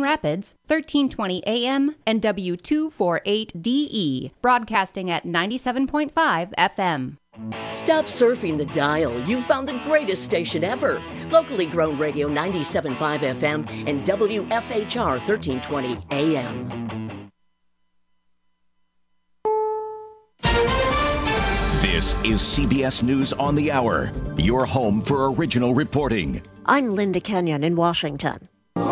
Rapids, 1320 AM and W248DE, broadcasting at 97.5 FM. Stop surfing the dial. You've found the greatest station ever. Locally grown radio 97.5 FM and WFHR 1320 AM. This is CBS News on the Hour, your home for original reporting. I'm Linda Kenyon in Washington.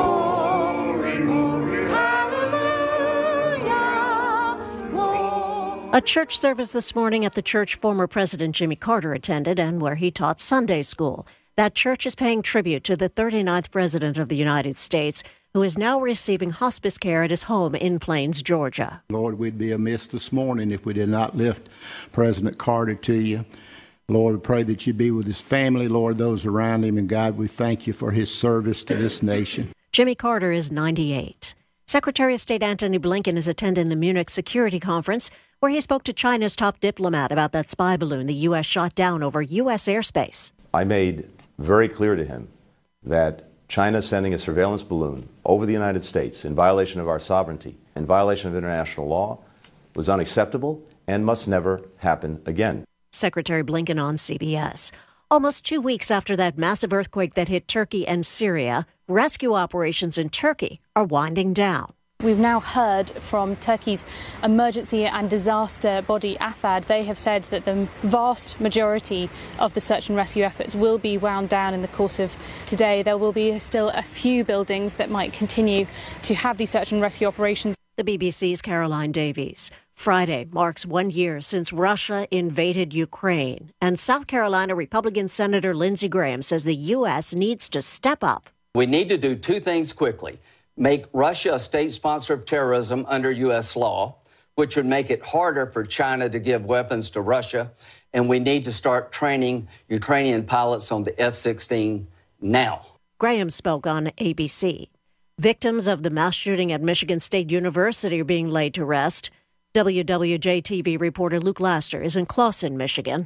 A church service this morning at the church former President Jimmy Carter attended and where he taught Sunday school. That church is paying tribute to the 39th President of the United States, who is now receiving hospice care at his home in Plains, Georgia. Lord, we'd be amiss this morning if we did not lift President Carter to you. Lord, we pray that you be with his family, Lord, those around him. And God, we thank you for his service to this nation. Jimmy Carter is 98. Secretary of State Antony Blinken is attending the Munich Security Conference, where he spoke to China's top diplomat about that spy balloon the U.S. shot down over U.S. airspace. I made very clear to him that China sending a surveillance balloon over the United States in violation of our sovereignty, in violation of international law, was unacceptable and must never happen again. Secretary Blinken on CBS. Almost 2 weeks after that massive earthquake that hit Turkey and Syria, rescue operations in Turkey are winding down. We've now heard from Turkey's emergency and disaster body, AFAD. They have said that the vast majority of the search and rescue efforts will be wound down in the course of today. There will be still a few buildings that might continue to have these search and rescue operations. The BBC's Caroline Davies. Friday marks 1 year since Russia invaded Ukraine, and South Carolina Republican Senator Lindsey Graham says the U.S. needs to step up. We need to do two things quickly. Make Russia a state sponsor of terrorism under U.S. law, which would make it harder for China to give weapons to Russia. And we need to start training Ukrainian pilots on the F-16 now. Graham spoke on ABC. Victims of the mass shooting at Michigan State University are being laid to rest. WWJ-TV reporter Luke Laster is in Clawson, Michigan.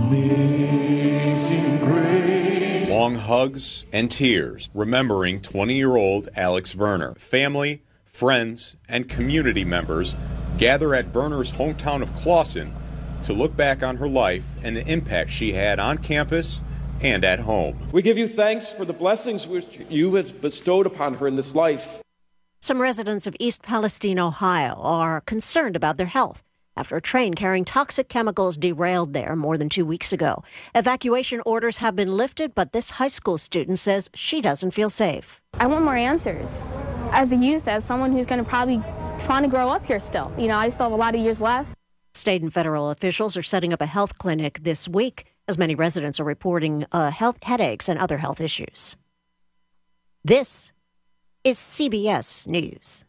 Amazing grace. Long hugs and tears, remembering 20-year-old Alex Verner. Family, friends, and community members gather at Verner's hometown of Clawson to look back on her life and the impact she had on campus and at home. We give you thanks for the blessings which you have bestowed upon her in this life. Some residents of East Palestine, Ohio, are concerned about their health after a train carrying toxic chemicals derailed there more than 2 weeks ago. Evacuation orders have been lifted, but this high school student says she doesn't feel safe. I want more answers. As a youth, as someone who's going to probably trying to grow up here still. I still have a lot of years left. State and federal officials are setting up a health clinic this week, as many residents are reporting headaches and other health issues. This is CBS News.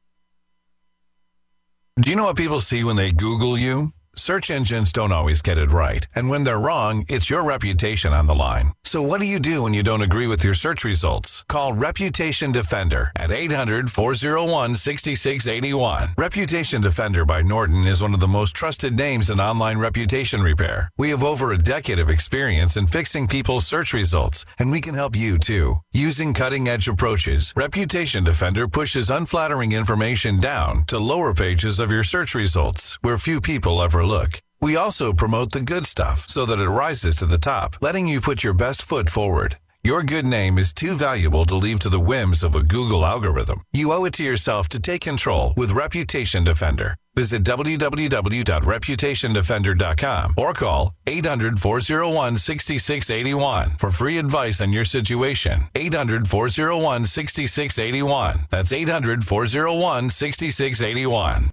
Do you know what people see when they Google you? Search engines don't always get it right. And when they're wrong, it's your reputation on the line. So what do you do when you don't agree with your search results? Call Reputation Defender at 800-401-6681. Reputation Defender by Norton is one of the most trusted names in online reputation repair. We have over a decade of experience in fixing people's search results, and we can help you too. Using cutting-edge approaches, Reputation Defender pushes unflattering information down to lower pages of your search results, where few people ever look. We also promote the good stuff so that it rises to the top, letting you put your best foot forward. Your good name is too valuable to leave to the whims of a Google algorithm. You owe it to yourself to take control with Reputation Defender. Visit www.reputationdefender.com or call 800-401-6681 for free advice on your situation. 800-401-6681. That's 800-401-6681.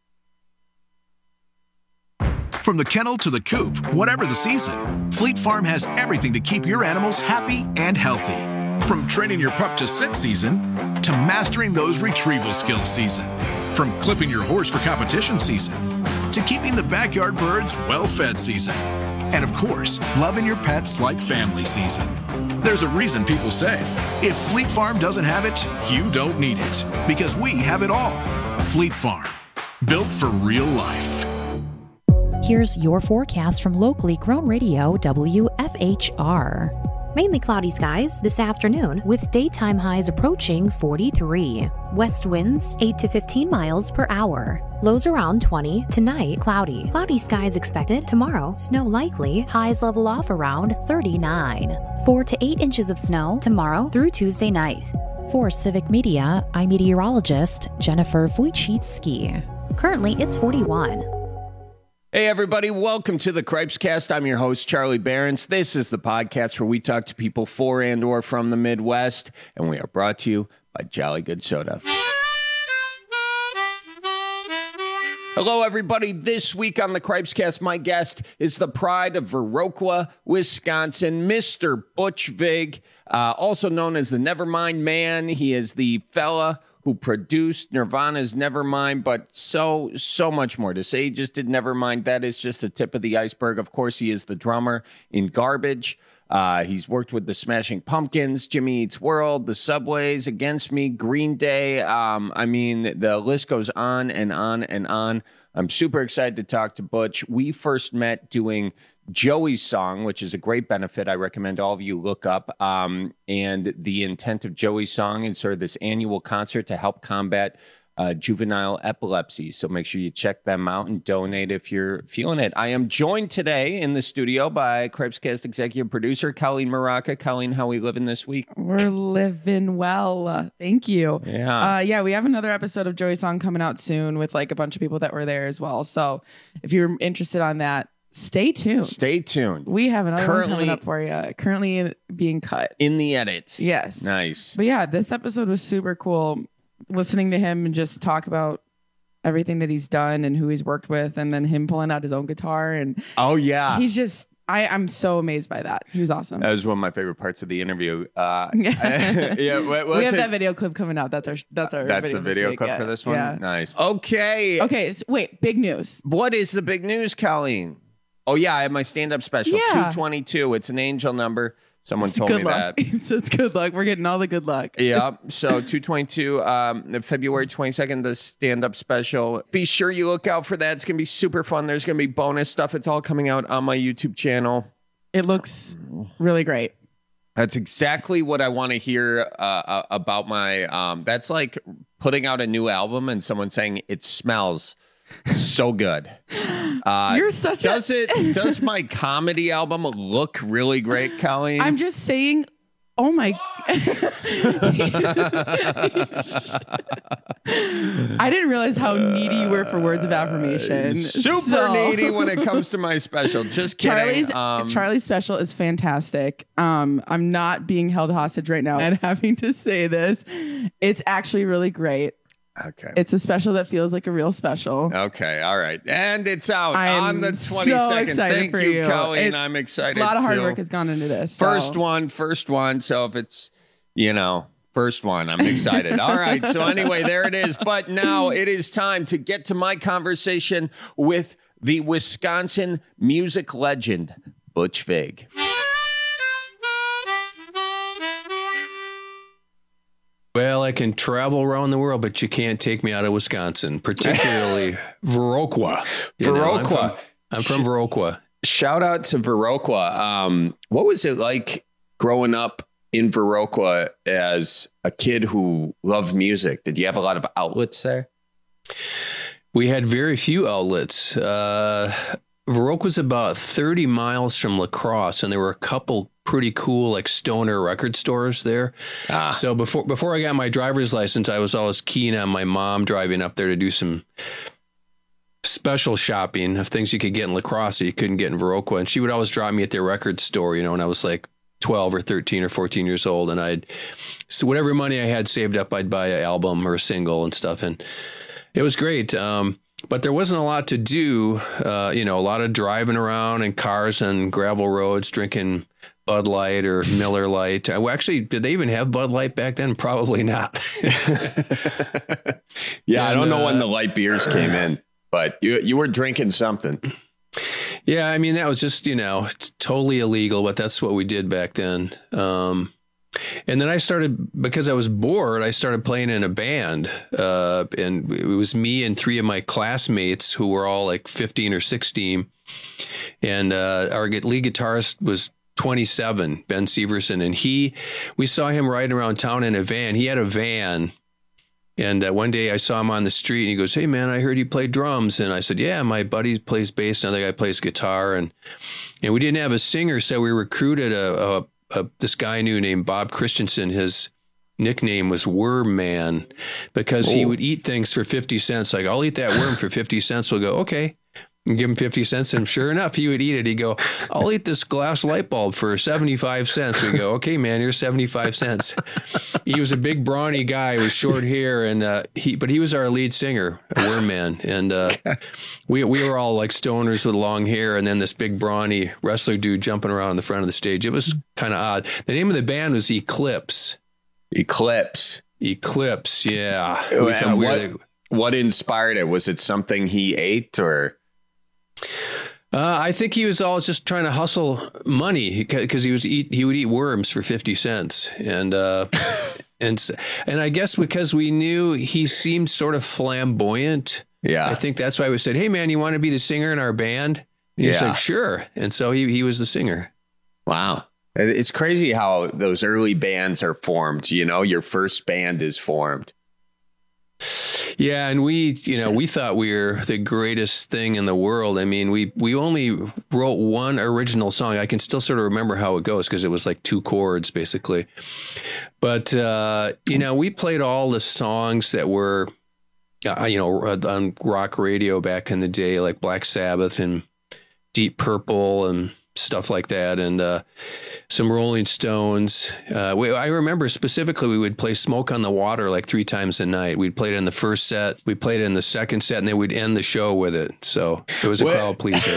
From the kennel to the coop, whatever the season, Fleet Farm has everything to keep your animals happy and healthy. From training your pup to sit season, to mastering those retrieval skills season. From clipping your horse for competition season, to keeping the backyard birds well-fed season. And of course, loving your pets like family season. There's a reason people say, if Fleet Farm doesn't have it, you don't need it. Because we have it all. Fleet Farm, built for real life. Here's your forecast from locally grown radio WFHR. Mainly cloudy skies this afternoon with daytime highs approaching 43. West winds 8 to 15 miles per hour. Lows around 20. Tonight, cloudy. Cloudy skies expected. Tomorrow, snow likely. Highs level off around 39. 4 to 8 inches of snow tomorrow through Tuesday night. For Civic Media, I'm meteorologist Jennifer Wojcicki. Currently, it's 41. Hey, everybody. Welcome to the Cripescast. I'm your host, Charlie Behrens. This is the podcast where we talk to people for and or from the Midwest, and we are brought to you by Jolly Good Soda. Hello, everybody. This week on the Cripescast, my guest is the pride of Viroqua, Wisconsin, Mr. Butch Vig, also known as the Nevermind Man. He is the fella who produced Nirvana's Nevermind, but so much more to say. He just did Nevermind. That is just the tip of the iceberg. Of course, he is the drummer in Garbage. He's worked with the Smashing Pumpkins, Jimmy Eats World, the Subways, Against Me, Green Day. I mean, the list goes on and on and on. I'm super excited to talk to Butch. We first met doing Joey's Song, which is a great benefit. I recommend all of you look up. And the intent of Joey's Song is sort of this annual concert to help combat juvenile epilepsy. So make sure you check them out and donate if you're feeling it. I am joined today in the studio by Cripescast executive producer Colleen Maraca. Colleen, how are we living this week? We're living well. Thank you. Yeah. We have another episode of Joey's Song coming out soon with like a bunch of people that were there as well. So if you're interested on that, stay tuned. Stay tuned. We have another one coming up for you. Currently being cut. In the edit. Yes. Nice. But yeah, this episode was super cool. Listening to him and just talk about everything that he's done and who he's worked with, and then him pulling out his own guitar. And oh yeah, he's just, I'm so amazed by that. He was awesome. That was one of my favorite parts of the interview. We have that video clip coming out. That's a video clip for this one. Yeah. Nice. Okay. So wait, big news. What is the big news, Colleen? Oh yeah, I have my stand-up special. 222. It's an angel number. Someone told me that. It's good luck. We're getting all the good luck. Yeah. So 222, February 22nd, the stand-up special. Be sure you look out for that. It's going to be super fun. There's going to be bonus stuff. It's all coming out on my YouTube channel. It looks really great. That's exactly what I want to hear about my... that's like putting out a new album and someone saying it smells so good. You're such Does my comedy album look really great, Colleen? I'm just saying, oh my... I didn't realize how needy you were for words of affirmation. Super needy when it comes to my special. Just kidding. Charlie's special is fantastic. I'm not being held hostage right now and having to say this. It's actually really great. Okay. It's a special that feels like a real special. Okay. All right. And it's out on the 22nd. So excited Thank for you, Colleen. I'm excited. A lot of hard work has gone into this. First one. So if it's, first one, I'm excited. All right. So anyway, there it is. But now it is time to get to my conversation with the Wisconsin music legend, Butch Vig. Well, I can travel around the world, but you can't take me out of Wisconsin, particularly Viroqua. Viroqua. I'm from Viroqua. Shout out to Viroqua. What was it like growing up in Viroqua as a kid who loved music? Did you have a lot of outlets there? We had very few outlets. Viroqua was about 30 miles from La Crosse, and there were a couple pretty cool like stoner record stores there. So before I got my driver's license, I was always keen on my mom driving up there to do some special shopping of things you could get in La Crosse that you couldn't get in Viroqua. And she would always drop me at their record store, when I was like 12 or 13 or 14 years old. And so whatever money I had saved up, I'd buy an album or a single and stuff. And it was great. But there wasn't a lot to do, a lot of driving around in cars and gravel roads, drinking Bud Light or Miller Lite. Actually, did they even have Bud Light back then? Probably not. Yeah, I don't know when the light beers came in, but you were drinking something. Yeah, I mean, that was just, it's totally illegal, but that's what we did back then. And then I started, because I was bored, I started playing in a band. And it was me and three of my classmates who were all like 15 or 16. And our lead guitarist was 27, Ben Severson, and we saw him riding around town in a van. He had a van. And one day I saw him on the street and he goes, "Hey man, I heard you play drums." And I said, "Yeah, my buddy plays bass. Another guy plays guitar." And we didn't have a singer. So we recruited this guy I knew named Bob Christensen. His nickname was Worm Man because he would eat things for 50 cents. Like, "I'll eat that worm for 50 cents. We'll go, "Okay." And give him 50 cents. And sure enough, he would eat it. He'd go, "I'll eat this glass light bulb for 75 cents. We go, "Okay, man, here's 75 cents. He was a big, brawny guy with short hair. And he was our lead singer, Worm Man. And we were all like stoners with long hair. And then this big, brawny wrestler dude jumping around in the front of the stage. It was kind of odd. The name of the band was Eclipse. Eclipse, yeah. What inspired it? Was it something he ate or? I think he was always just trying to hustle money because he would eat worms for 50 cents. And I guess because we knew he seemed sort of flamboyant. Yeah. I think that's why we said, "Hey man, you want to be the singer in our band?" And he's like, "Sure." And so he was the singer. Wow. It's crazy how those early bands are formed. You know, your first band is formed. Yeah, and we thought we were the greatest thing in the world. I mean, we only wrote one original song. I can still sort of remember how it goes because it was like 2 chords basically. But we played all the songs that were on rock radio back in the day, like Black Sabbath and Deep Purple and stuff like that, and some Rolling Stones. I remember specifically we would play Smoke on the Water like 3 times a night. We'd play it in the first set, we played it in the second set, and then we'd end the show with it. So it was a crowd pleaser.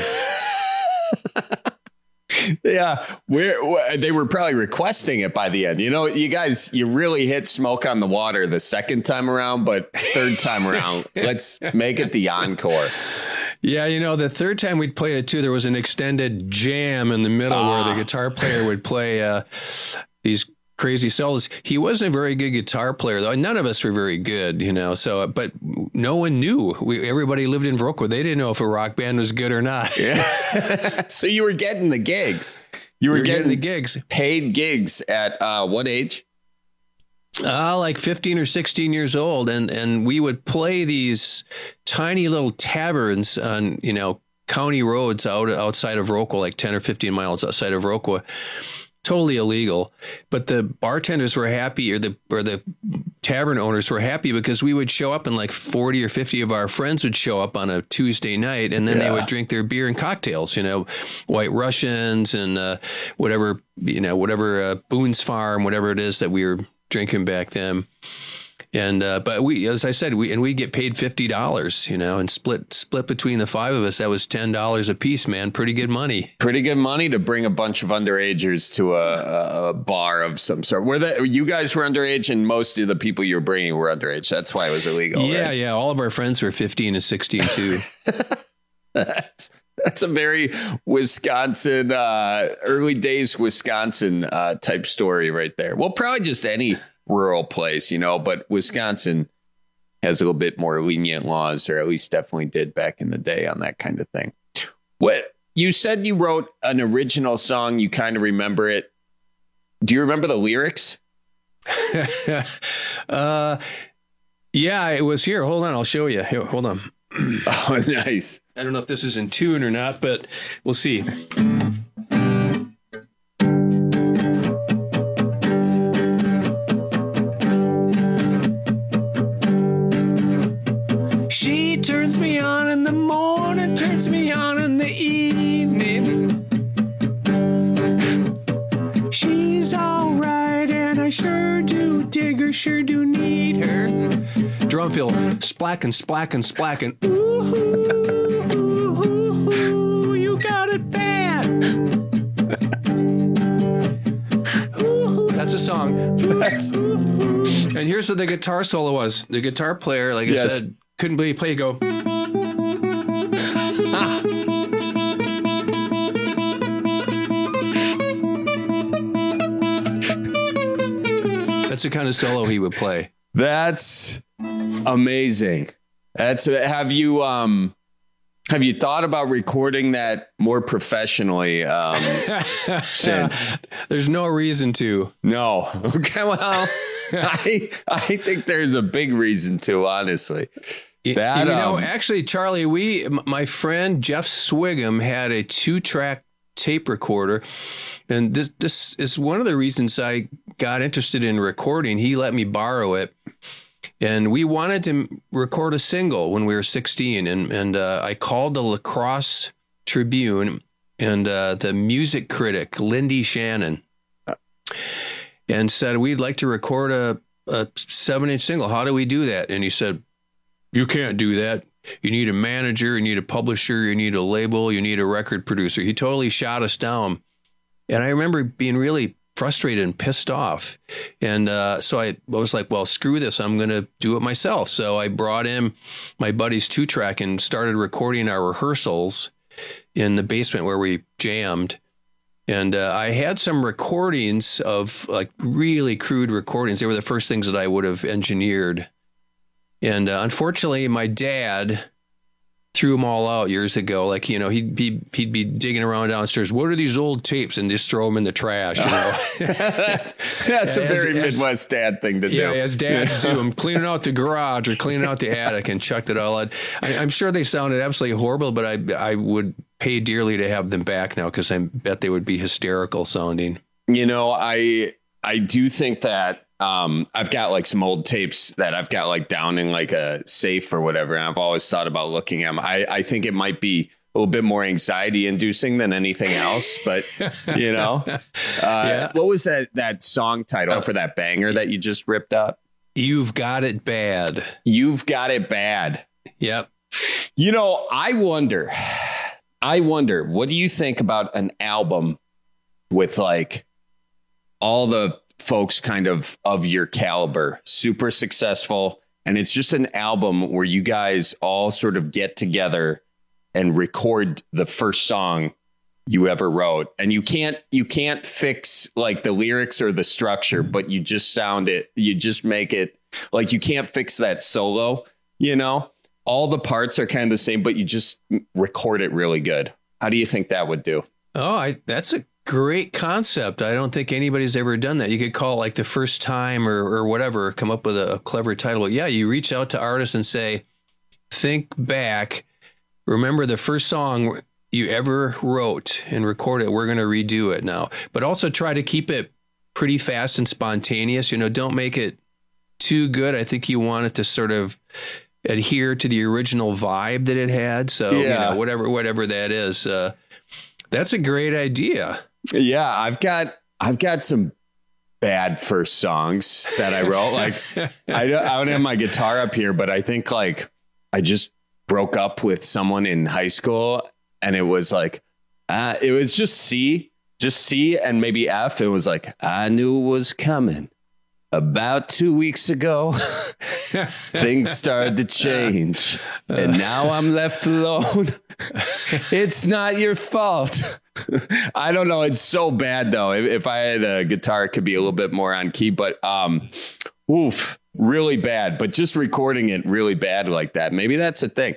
Yeah, they were probably requesting it by the end. You know, you guys, you really hit Smoke on the Water the second time around, but third time around, let's make it the encore. Yeah, the third time we'd played it too, there was an extended jam in the middle where the guitar player would play these crazy solos. He wasn't a very good guitar player, though. None of us were very good, So, but no one knew. Everybody lived in Viroqua. They didn't know if a rock band was good or not. Yeah. So you were getting the gigs. You were getting the gigs, paid gigs at what age? Like 15 or 16 years old. And we would play these tiny little taverns on, county roads outside of Viroqua, like 10 or 15 miles outside of Viroqua. Totally illegal. But the bartenders were happy, or the tavern owners were happy, because we would show up and like 40 or 50 of our friends would show up on a Tuesday night, and then they would drink their beer and cocktails, White Russians and whatever Boone's Farm, whatever it is that we were drinking back then. And but we, as I said, we get paid $50, and split between the 5 of us. That was $10 a piece, man. Pretty good money. Pretty good money to bring a bunch of underagers to a bar of some sort. You guys were underage, and most of the people you were bringing were underage. That's why it was illegal. Yeah, right? Yeah. All of our friends were 15 and 16 too. That's a very Wisconsin, early days Wisconsin type story right there. Well, probably just any rural place, but Wisconsin has a little bit more lenient laws, or at least definitely did back in the day on that kind of thing. What you said, you wrote an original song. You kind of remember it. Do you remember the lyrics? Yeah, it was here. Hold on. I'll show you. Here, hold on. Oh, nice. I don't know if this is in tune or not, but we'll see. She turns me on in the morning, turns me on in the evening. She's all right, and I sure do dig her, sure do need her. Drum fill, splackin', splackin', splackin'. Ooh, ooh, ooh, ooh, you got it bad. Ooh, that's a song. And here's what the guitar solo was. The guitar player, like I said, couldn't believe play go. That's the kind of solo he would play. That's amazing. Have you Have you thought about recording that more professionally since? There's no reason to. No. Okay, well, I think there's a big reason to, honestly. That, actually, Charlie, my friend Jeff Swigum had a 2-track tape recorder, and this is one of the reasons I got interested in recording. He let me borrow it. And we wanted to record a single when we were 16, and I called the La Crosse Tribune and the music critic, Lindy Shannon, and said, we'd like to record a 7-inch single. How do we do that? And he said, you can't do that. You need a manager, you need a publisher, you need a label, you need a record producer. He totally shot us down. And I remember being really frustrated and pissed off. And so I was like, well, screw this. I'm going to do it myself. So I brought in my buddy's 2-track and started recording our rehearsals in the basement where we jammed. And I had some recordings of like really crude recordings. They were the first things that I would have engineered. And unfortunately, my dad threw them all out years ago. Like, he'd be digging around downstairs. What are these old tapes? And just throw them in the trash. That's a very Midwest dad thing to do. Yeah, as dads do. I'm cleaning out the garage or cleaning out the attic and chucked it all out. I'm sure they sounded absolutely horrible, but I would pay dearly to have them back now because I bet they would be hysterical sounding. I do think that I've got like some old tapes that I've got like down in like a safe or whatever. And I've always thought about looking at them. I think it might be a little bit more anxiety inducing than anything else. But, what was that song title for that banger that you just ripped up? You've Got It Bad. You've Got It Bad. Yep. I wonder, what do you think about an album with like all the folks kind of your caliber, super successful, and it's just an album where you guys all sort of get together and record the first song you ever wrote, and you can't fix like the lyrics or the structure, but you just make it like you can't fix that solo, all the parts are kind of the same, but you just record it really good. How do you think that would do? That's a great concept. I don't think anybody's ever done that. You could call it like the first time or whatever, come up with a clever title. Yeah, you reach out to artists and say, think back, remember the first song you ever wrote and record it. We're going to redo it now. But also try to keep it pretty fast and spontaneous. Don't make it too good. I think you want it to sort of adhere to the original vibe that it had. So, whatever that is, that's a great idea. Yeah, I've got some bad first songs that I wrote. Like I don't have my guitar up here, but I think like I just broke up with someone in high school, and it was like it was just C and maybe F. It was like, I knew it was coming. About 2 weeks ago, things started to change, and now I'm left alone. It's not your fault. I don't know. It's so bad, though. If I had a guitar, it could be a little bit more on key, but really bad. But just recording it really bad like that, maybe that's a thing.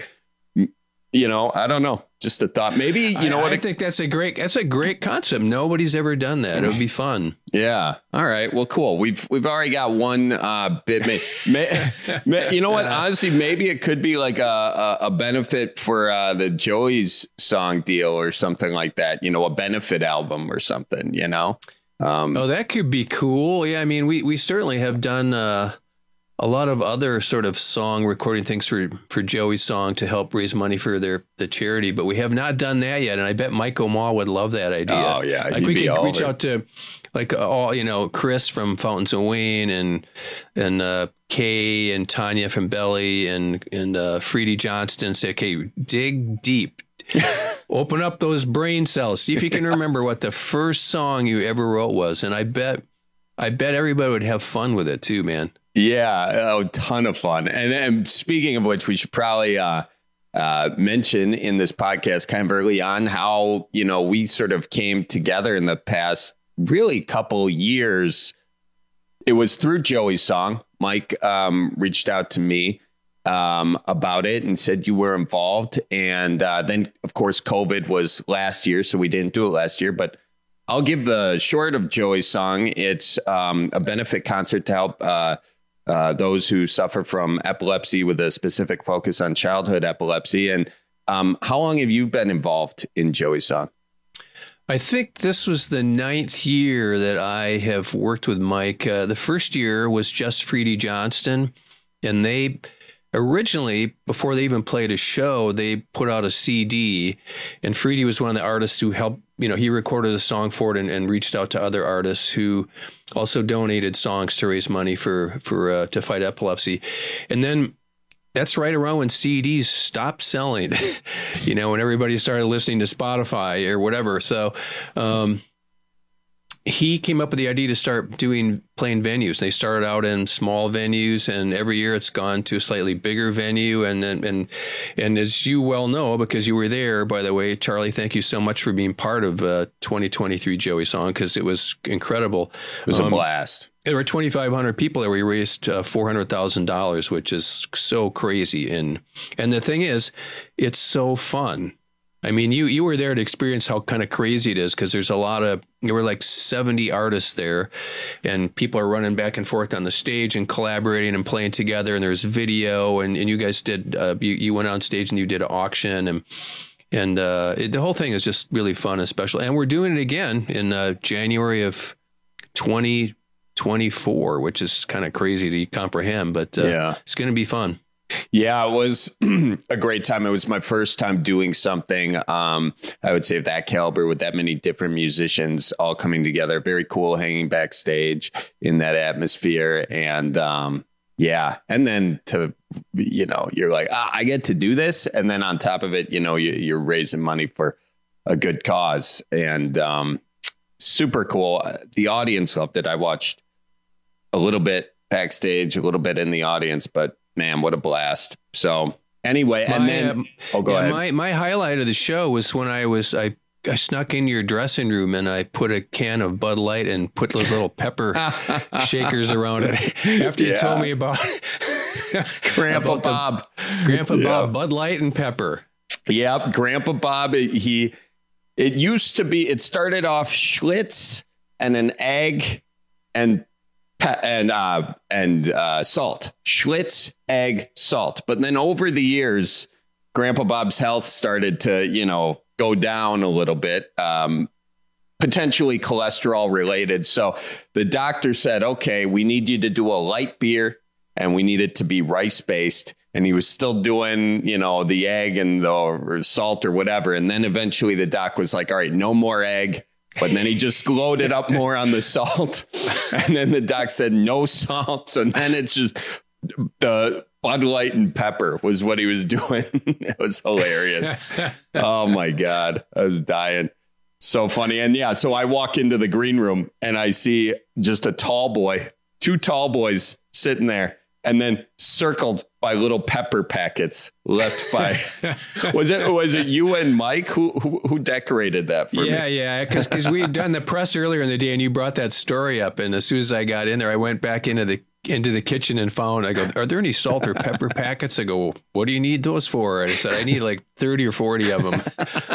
I don't know. Just a thought. Maybe I think that's a great concept. Nobody's ever done that. It would be fun. Yeah. All right. Well, cool. We've already got one bit. You know what? Honestly, maybe it could be like a benefit for the Joey's song deal or something like that. A benefit album or something. That could be cool. Yeah. I mean, we certainly have done a lot of other sort of song recording things for Joey's song to help raise money for the charity, but we have not done that yet. And I bet Mike O'Mall would love that idea. Oh yeah. Like we could reach out to like Chris from Fountains of Wayne and Kay and Tanya from Belly and Freedy Johnston, say, okay, dig deep, open up those brain cells, see if you can remember what the first song you ever wrote was. And I bet everybody would have fun with it too, man. Yeah, a ton of fun. And speaking of which, we should probably mention in this podcast kind of early on how, we sort of came together in the past really couple years. It was through Joey's song. Mike reached out to me about it and said you were involved. And then, of course, COVID was last year, so we didn't do it last year. But I'll give the short of Joey's song. It's a benefit concert to help those who suffer from epilepsy with a specific focus on childhood epilepsy. And how long have you been involved in Joey's song? I think this was the 9th year that I have worked with Mike. The first year was just Freedy Johnston, and they originally, before they even played a show, they put out a CD, and Freedy was one of the artists who helped, he recorded a song for it and reached out to other artists who also donated songs to raise money for to fight epilepsy. And then that's right around when CDs stopped selling, when everybody started listening to Spotify or whatever. So he came up with the idea to start playing venues. They started out in small venues, and every year it's gone to a slightly bigger venue. And as you well know, because you were there, by the way, Charlie, thank you so much for being part of 2023 Joey Song, because it was incredible. It was a blast. There were 2,500 people there. We raised $400,000, which is so crazy. And the thing is, it's so fun. I mean, you were there to experience how kind of crazy it is, because there were like 70 artists there, and people are running back and forth on the stage and collaborating and playing together. And there's video, and you guys did, you went on stage and you did an auction, and the whole thing is just really fun and special. And we're doing it again in January of 2024, which is kind of crazy to comprehend, but it's going to be fun. Yeah, it was a great time. It was my first time doing something, I would say, of that caliber, with that many different musicians all coming together. Very cool hanging backstage in that atmosphere. And and then to, you're like, I get to do this. And then on top of it, you're raising money for a good cause. And super cool. The audience loved it. I watched a little bit backstage, a little bit in the audience, but man, what a blast. So anyway, and then go ahead. My highlight of the show was when I snuck in your dressing room and I put a can of Bud Light and put those little pepper shakers around it after you told me about Grandpa Bob, Bud Light and pepper. Yep. Grandpa Bob. It started off Schlitz and an egg and salt. Schlitz, egg, salt. But then over the years, Grandpa Bob's health started to, go down a little bit, potentially cholesterol related. So the doctor said, okay, we need you to do a light beer, and we need it to be rice based. And he was still doing, the egg and the salt or whatever. And then eventually the doc was like, all right, no more egg. But then he just loaded up more on the salt. And then the doc said no salt. So then it's just the Bud Light and pepper was what he was doing. It was hilarious. Oh, my God. I was dying. So funny. And so I walk into the green room and I see just two tall boys sitting there, and then circled by little pepper packets left by. Was it you and Mike who decorated that for me? Yeah. Because we had done the press earlier in the day, and you brought that story up. And as soon as I got in there, I went back into the kitchen and I go, are there any salt or pepper packets? I go, what do you need those for? And I said, I need like 30 or 40 of them.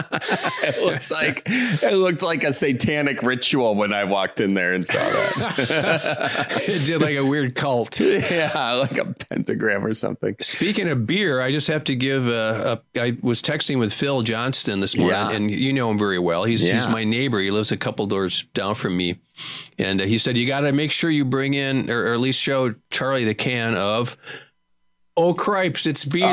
It looked like a satanic ritual when I walked in there and saw that. It did like a weird cult. Yeah, like a pentagram or something. Speaking of beer, I just have to give I was texting with Phil Johnston this morning, and you know him very well. He's my neighbor. He lives a couple doors down from me. And he said, you got to make sure you bring in, or at least show Charlie the can of, oh, cripes, it's beer.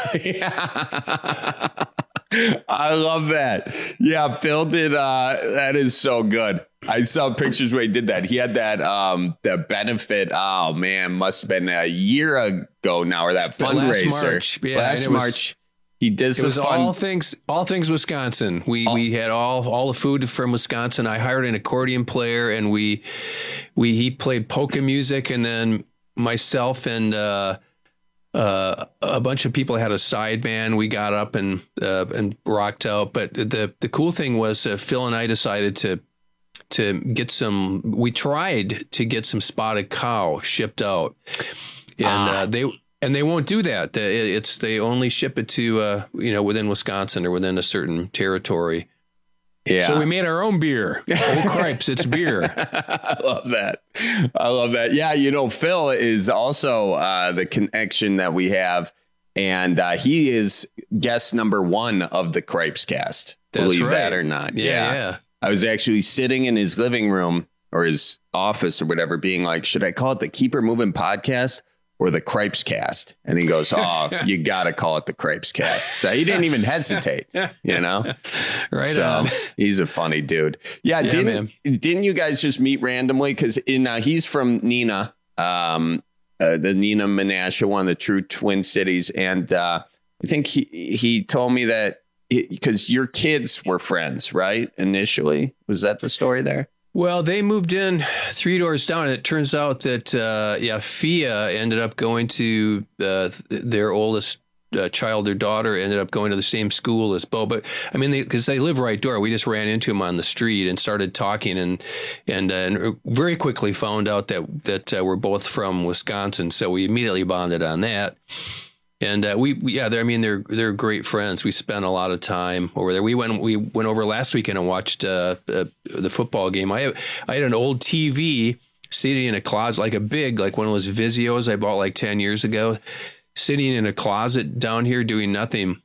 I love that. Yeah, Phil did. That is so good. I saw pictures where he did that. He had that the benefit. Oh, man, must have been a year ago now, or that fundraiser. Last March. Yeah, last March. He did some fun. all things Wisconsin. We had all the food from Wisconsin. I hired an accordion player, and he played polka music, and then myself and a bunch of people had a side band. We got up and rocked out. But the cool thing was Phil and I decided to get some. We tried to get some spotted cow shipped out, and And they won't do that. They only ship it to, within Wisconsin or within a certain territory. Yeah. So we made our own beer. Old Cripes, it's beer. I love that. Yeah, Phil is also the connection that we have. And he is guest number 1 of the Cripes Cast. Believe that or not. Yeah. I was actually sitting in his living room or his office or whatever, being like, should I call it the Keep Her Moving Podcast or the Cripes Cast? And he goes, oh, you got to call it the Cripes Cast. So he didn't even hesitate, Right. So on. He's a funny dude. Yeah. Didn't you guys just meet randomly? Because he's from Neenah, the Neenah Menasha, one of the true Twin Cities. And I think he told me that because your kids were friends, right? Initially. Was that the story there? Well, they moved in 3 doors down, and it turns out that, Fia ended up going to their oldest child, their daughter, ended up going to the same school as Bo. But, I mean, because they live right door, we just ran into him on the street and started talking and very quickly found out that we're both from Wisconsin. So we immediately bonded on that. And they're great friends. We spent a lot of time over there. We went over last weekend and watched the football game. I had an old TV sitting in a closet, like one of those Vizios I bought like 10 years ago, sitting in a closet down here doing nothing.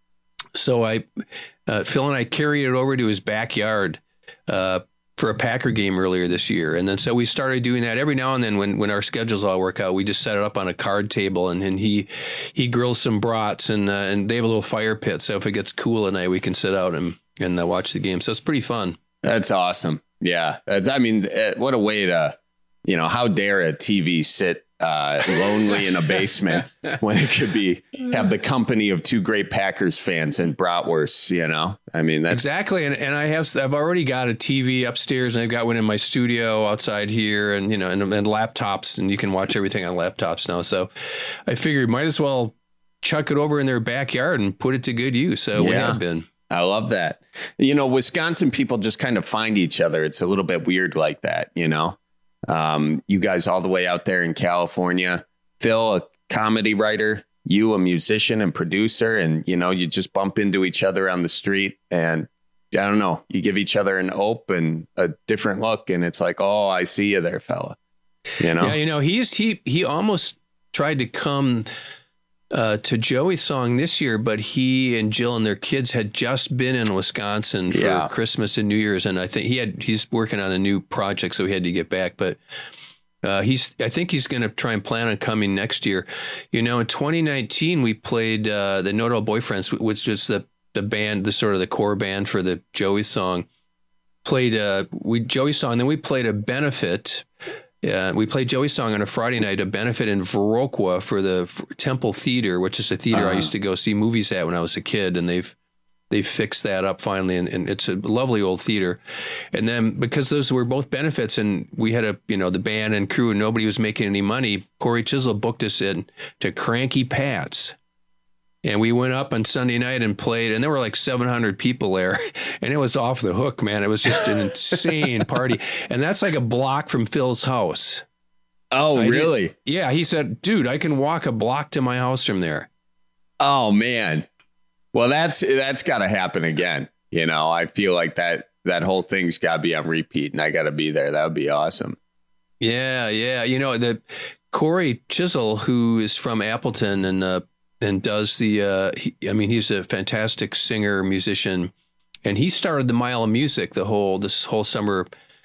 So Phil and I carried it over to his backyard for a Packer game earlier this year. And then so we started doing that every now and then when our schedules all work out. We just set it up on a card table and he grills some brats and they have a little fire pit. So if it gets cool at night, we can sit out and watch the game. So it's pretty fun. That's awesome. Yeah. What a way to, how dare a TV sit lonely in a basement when it could have the company of 2 great Packers fans and bratwursts, that's exactly. And I've already got a TV upstairs and I've got one in my studio outside here and laptops, and you can watch everything on laptops now. So I figured might as well chuck it over in their backyard and put it to good use. So we have been. I love that. Wisconsin people just kind of find each other. It's a little bit weird like that, you guys all the way out there in California, Phil, a comedy writer, you a musician and producer, and you just bump into each other on the street and I don't know, you give each other an ope and a different look and it's like, oh, I see you there, fella. Yeah, he almost tried to come to Joey's song this year, but he and Jill and their kids had just been in Wisconsin for Christmas and New Year's, and I think he's working on a new project, so he had to get back. But I think he's going to try and plan on coming next year. In 2019 we played the Nodal Boyfriends, which is the band, the sort of the core band for the Joey song. Played Joey's song, then we played a benefit. We played Joey's song on a Friday night, a benefit in Viroqua for the Temple Theater, which is a theater I used to go see movies at when I was a kid, and they've fixed that up finally, and it's a lovely old theater. And then because those were both benefits, and we had the band and crew, and nobody was making any money, Corey Chisel booked us in to Cranky Pat's. And we went up on Sunday night and played, and there were like 700 people there, and it was off the hook, man. It was just an insane party. And that's like a block from Phil's house. Oh, really? Yeah. He said, dude, I can walk a block to my house from there. Oh, man. Well, that's got to happen again. I feel like that whole thing's got to be on repeat, and I got to be there. That would be awesome. Yeah. The Corey Chisel, who is from Appleton and does he's a fantastic singer, musician, and he started the Mile of Music, this whole summer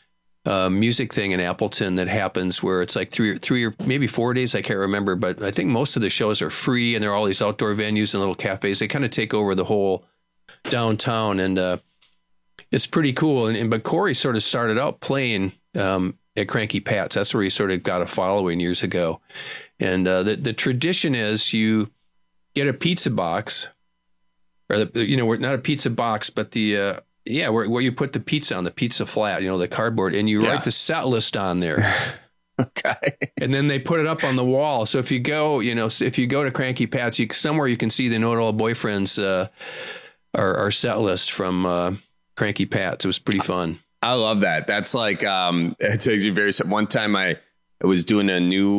music thing in Appleton that happens where it's like 3 or maybe 4 days. I can't remember, but I think most of the shows are free and there are all these outdoor venues and little cafes. They kind of take over the whole downtown, and it's pretty cool. But Corey sort of started out playing at Cranky Pat's. That's where he sort of got a following years ago. And the tradition is you get a pizza box, or not a pizza box, but where you put the pizza on, the pizza flat, the cardboard, and you write the set list on there. Okay. And then they put it up on the wall. So if you go to Cranky Pat's, somewhere you can see the Nodal Boyfriends, our set list from Cranky Pat's. It was pretty fun. I love that. That's like, it's actually very, one time I was doing a new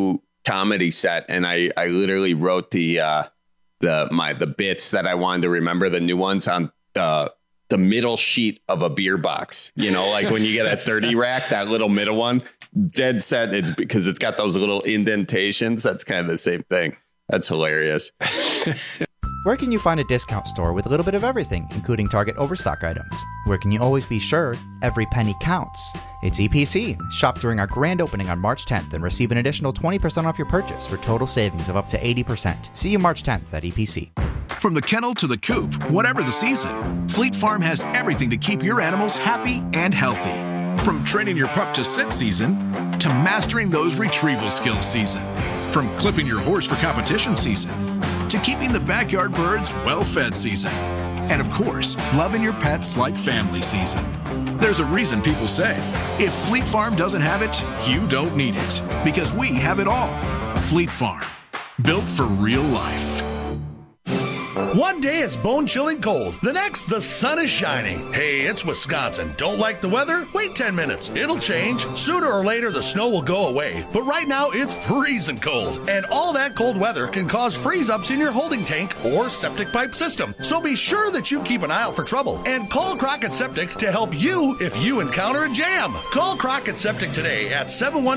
comedy set, and I literally wrote the bits that I wanted to remember, the new ones, on the middle sheet of a beer box. You know, like when you get a 30 rack, that little middle one, dead set. It's because it's got those little indentations. That's kind of the same thing. That's hilarious. Where can you find a discount store with a little bit of everything, including Target overstock items? Where can you always be sure every penny counts? It's EPC. Shop during our grand opening on March 10th and receive an additional 20% off your purchase for total savings of up to 80%. See you March 10th at EPC. From the kennel to the coop, whatever the season, Fleet Farm has everything to keep your animals happy and healthy. From training your pup to sit season, to mastering those retrieval skills season. From clipping your horse for competition season, to keeping the backyard birds well-fed season. And of course, loving your pets like family season. There's a reason people say, if Fleet Farm doesn't have it, you don't need it. Because we have it all. Fleet Farm, built for real life. One day it's bone-chilling cold. The next, the sun is shining. Hey, it's Wisconsin. Don't like the weather? Wait 10 minutes. It'll change. Sooner or later, the snow will go away. But right now, it's freezing cold. And all that cold weather can cause freeze-ups in your holding tank or septic pipe system. So be sure that you keep an eye out for trouble. And call Crockett Septic to help you if you encounter a jam. Call Crockett Septic today at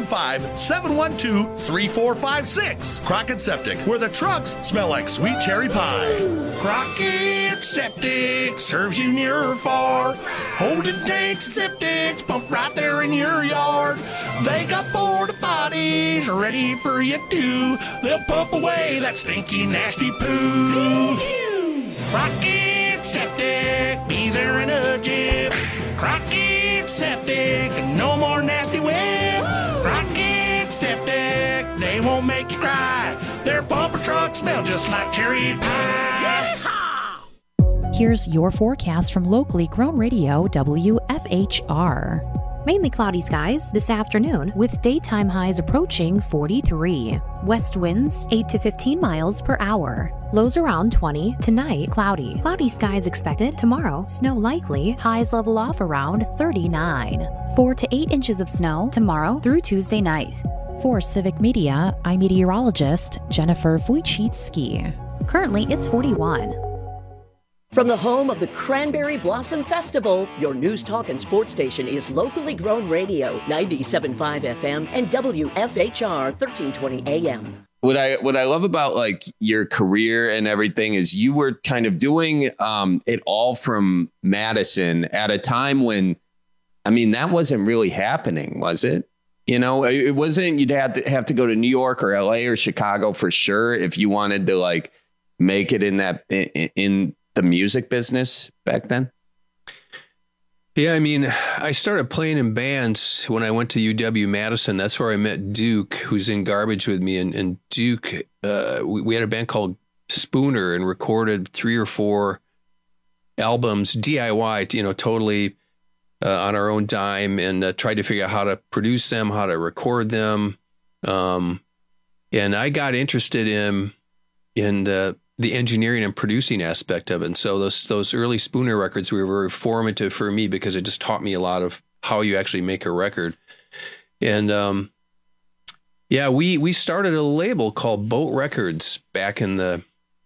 715-712-3456. Crockett Septic, where the trucks smell like sweet cherry pie. Crockett Septic serves you near or far. Holding tanks and septics pump right there in your yard. They got porta potties ready for you too. They'll pump away that stinky, nasty poo. Crockett Septic, be there in a jiff. Crockett Septic, no more nasty whip. Crockett Septic, they won't make you cry. Their bumper trucks smell just like cherry pie. Here's your forecast from locally grown radio WFHR. Mainly cloudy skies this afternoon with daytime highs approaching 43. West winds 8 to 15 miles per hour. Lows around 20. Tonight, cloudy. Cloudy skies expected. Tomorrow, snow likely. Highs level off around 39. 4 to 8 inches of snow tomorrow through Tuesday night. For Civic Media, I'm meteorologist Jennifer Wojcicki. Currently, it's 41. From the home of the Cranberry Blossom Festival, your news, talk, and sports station is locally grown radio, 97.5 FM and WFHR 1320 AM. What I love about like your career and everything is you were kind of doing it all from Madison at a time when, I mean, that wasn't really happening, was it? You know, it wasn't, you'd have to go to New York or LA or Chicago for sure if you wanted to like make it in the music business back then? Yeah, I mean, I started playing in bands when I went to UW-Madison. That's where I met Duke, who's in Garbage with me. And Duke, we had a band called Spooner and recorded 3 or 4 albums, DIY, you know, totally on our own dime, and tried to figure out how to produce them, how to record them. And I got interested in the engineering and producing aspect of it. And so those early Spooner records were very formative for me because it just taught me a lot of how you actually make a record. And we started a label called Boat Records back in the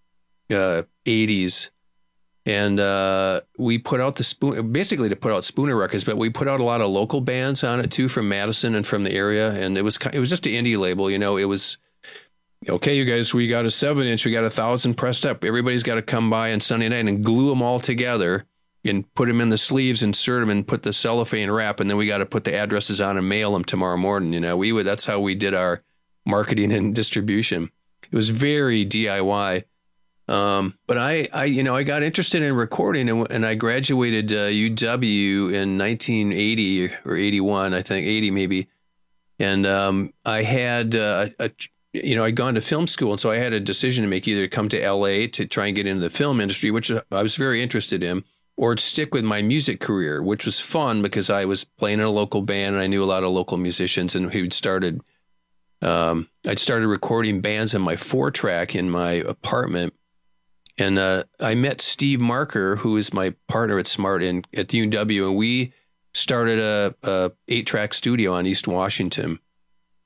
80s. And we put out basically to put out Spooner records, but we put out a lot of local bands on it too, from Madison and from the area. And it was just an indie label, you know. It was, okay, you guys, we got a 7-inch, we got 1,000 pressed up. Everybody's got to come by on Sunday night and glue them all together and put them in the sleeves, insert them, and put the cellophane wrap, and then we got to put the addresses on and mail them tomorrow morning. You know, that's how we did our marketing and distribution. It was very DIY. But I got interested in recording, and I graduated UW in 1980 or 81, I think 80 maybe. And I had I'd gone to film school, and so I had a decision to make, either to come to LA to try and get into the film industry, which I was very interested in, or to stick with my music career, which was fun because I was playing in a local band and I knew a lot of local musicians, and I'd started recording bands in my 4-track in my apartment. And I met Steve Marker, who is my partner at Smart at the UW, and we started a 8-track studio on East Washington.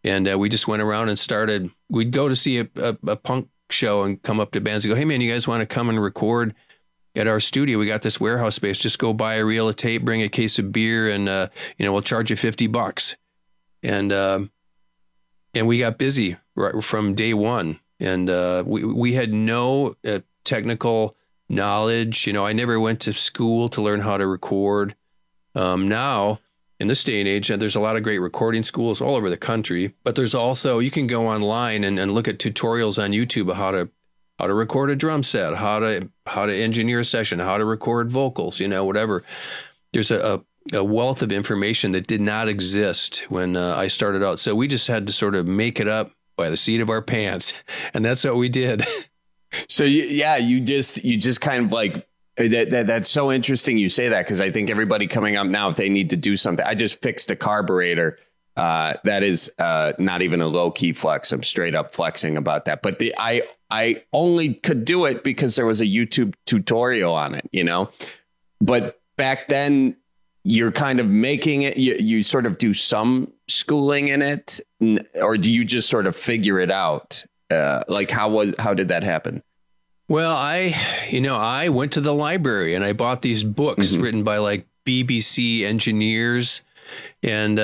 And we just went around and we'd go to see a punk show and come up to bands and go, hey, man, you guys want to come and record at our studio? We got this warehouse space. Just go buy a reel of tape, bring a case of beer, and, we'll charge you $50. And we got busy right from day one. And we had no technical knowledge. I never went to school to learn how to record. Now, in this day and age, there's a lot of great recording schools all over the country, but there's also, you can go online and look at tutorials on YouTube of how to record a drum set, how to engineer a session, how to record vocals, whatever. There's a wealth of information that did not exist when I started out. So we just had to sort of make it up by the seat of our pants. And that's what we did. So you just kind of like, that's so interesting you say that, because I think everybody coming up now, if they need to do something, I just fixed a carburetor. That is not even a low key flex. I'm straight up flexing about that. But I only could do it because there was a YouTube tutorial on it, But back then, you're kind of making it. You sort of do some schooling in it, or do you just sort of figure it out? How did that happen? Well, I went to the library and I bought these books written by like BBC engineers, and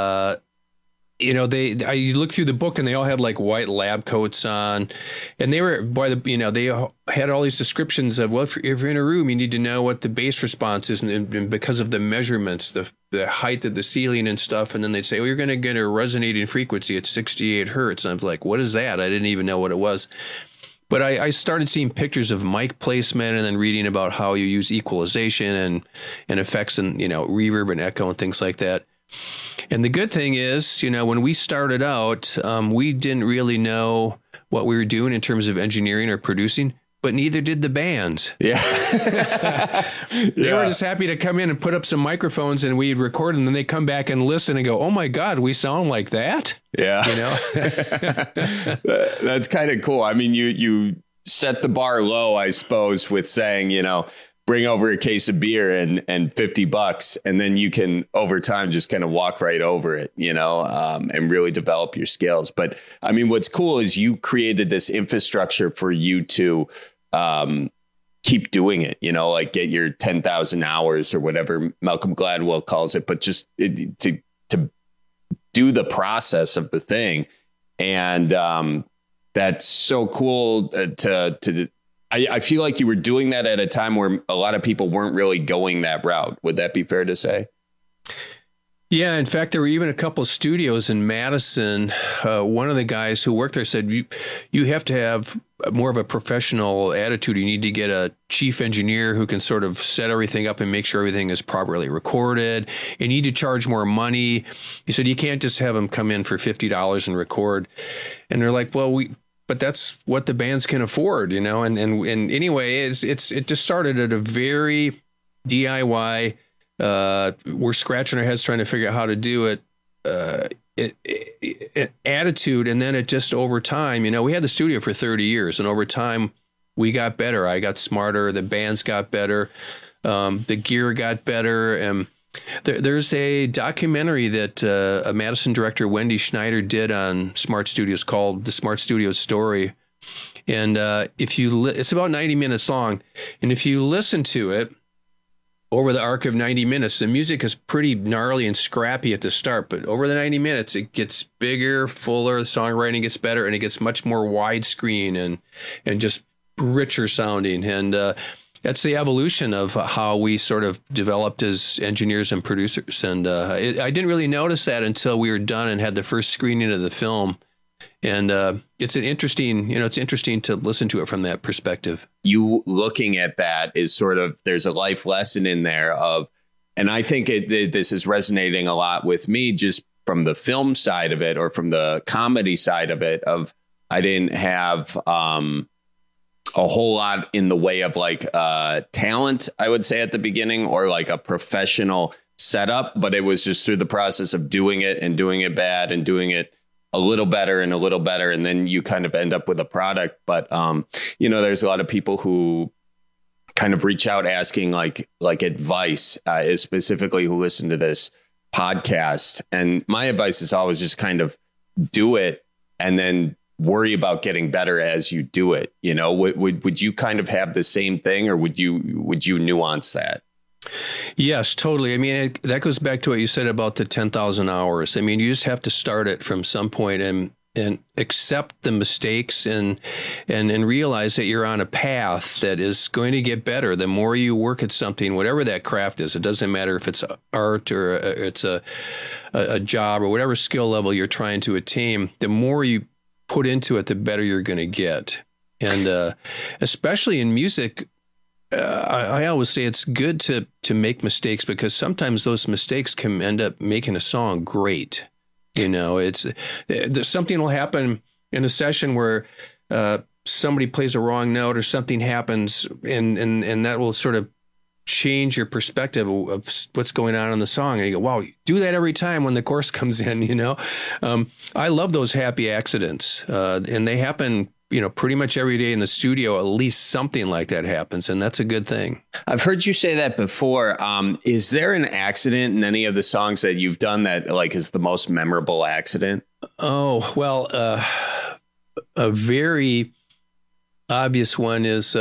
I looked through the book and they all had like white lab coats on, and they were they had all these descriptions of, well, if you're in a room, you need to know what the bass response is, and because of the measurements, the height of the ceiling and stuff. And then they'd say, well, you're going to get a resonating frequency at 68 hertz. And I was like, what is that? I didn't even know what it was. But I started seeing pictures of mic placement and then reading about how you use equalization and effects and, reverb and echo and things like that. And the good thing is, when we started out, we didn't really know what we were doing in terms of engineering or producing, but neither did the bands. Yeah. They were just happy to come in and put up some microphones and we'd record, and then they come back and listen and go, oh my God, we sound like that. Yeah. That's kind of cool. I mean, you set the bar low, I suppose, with saying, bring over a case of beer and $50, and then you can over time just kind of walk right over it, and really develop your skills. But I mean, what's cool is you created this infrastructure for you to keep doing it, like get your 10,000 hours or whatever Malcolm Gladwell calls it, but just to do the process of the thing. And that's so cool I feel like you were doing that at a time where a lot of people weren't really going that route. Would that be fair to say? Yeah. In fact, there were even a couple of studios in Madison. One of the guys who worked there said, you have to have more of a professional attitude. You need to get a chief engineer who can sort of set everything up and make sure everything is properly recorded. You need to charge more money. He said, you can't just have them come in for $50 and record. And they're like, well, but that's what the bands can afford, and anyway, it just started at a very DIY. We're scratching our heads trying to figure out how to do it. Attitude, and then it just over time, we had the studio for 30 years, and over time we got better. I got smarter. The bands got better. The gear got better, and there's a documentary that a Madison director, Wendy Schneider, did on Smart Studios called The Smart Studios Story. And it's about 90 minutes long. And if you listen to it over the arc of 90 minutes, the music is pretty gnarly and scrappy at the start. But over the 90 minutes, it gets bigger, fuller, the songwriting gets better, and it gets much more widescreen and just richer sounding. And that's the evolution of how we sort of developed as engineers and producers. And I didn't really notice that until we were done and had the first screening of the film. And it's interesting to listen to it from that perspective. You looking at that is sort of, there's a life lesson in there of, and I think this is resonating a lot with me just from the film side of it or from the comedy side of it, of I didn't have a whole lot in the way of like talent, I would say at the beginning, or like a professional setup, but it was just through the process of doing it and doing it bad and doing it a little better and a little better. And then you kind of end up with a product. But, there's a lot of people who kind of reach out asking like advice, specifically who listen to this podcast. And my advice is always just kind of do it and then worry about getting better as you do it? You know, would you kind of have the same thing, or would you nuance that? Yes, totally. I mean, that goes back to what you said about the 10,000 hours. I mean, you just have to start it from some point and accept the mistakes and realize that you're on a path that is going to get better. The more you work at something, whatever that craft is, it doesn't matter if it's art or it's a job or whatever skill level you're trying to attain, the more you put into it, the better you're going to get. And especially in music, I always say it's good to make mistakes, because sometimes those mistakes can end up making a song great. You know, there's something will happen in a session where somebody plays a wrong note or something happens, and that will sort of change your perspective of what's going on in the song. And you go, wow, do that every time when the chorus comes in, you know. I love those happy accidents, and they happen, you know, pretty much every day in the studio. At least something like that happens, and that's a good thing. I've heard you say that before. Is there an accident in any of the songs that you've done that like is the most memorable accident? Oh, well, a very obvious one is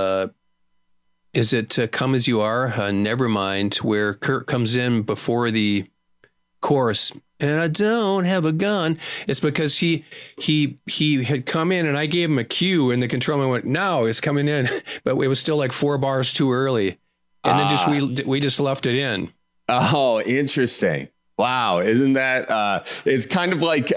it Come As You Are, Nevermind, where Kurt comes in before the chorus, and I don't have a gun. It's because he had come in and I gave him a cue, and the controlman went, "No, it's coming in," but it was still like 4 bars too early, and then we just left it in. Oh, interesting! Wow, isn't that? It's kind of like